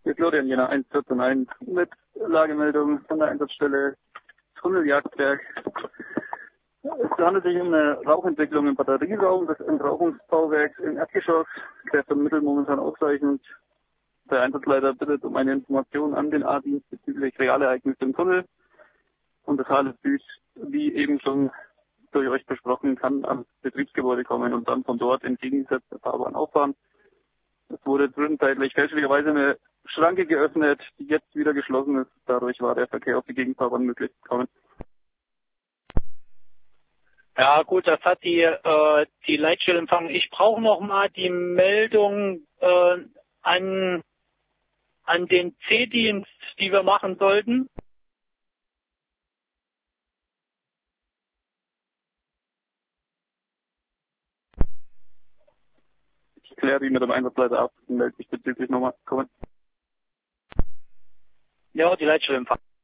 Hier Florian Jena 114.1 mit Lagemeldung von der Einsatzstelle Tunneljagdwerk. Es handelt sich um eine Rauchentwicklung im Batterieraum des Entrauchungsbauwerks im Erdgeschoss. Der vermittelt momentan ausreichend. Der Einsatzleiter bittet um eine Information an den A-Dienst bezüglich Realereignisse im Tunnel. Und das Hales Süd, wie eben schon durch euch besprochen, kann am Betriebsgebäude kommen und dann von dort entgegengesetzt der Fahrbahn auffahren. Es wurde zwischenzeitlich fälschlicherweise eine Schranke geöffnet, die jetzt wieder geschlossen ist. Dadurch war der Verkehr auf die Gegenfahrbahn möglich gekommen. Ja gut, das hat die Leitstelle empfangen. Ich brauche noch mal die Meldung an den C-Dienst, die wir machen sollten. Ich kläre die mit dem Einsatzleiter ab und melde mich bezüglich nochmal kommen. Ja, die Leitstelle empfangen.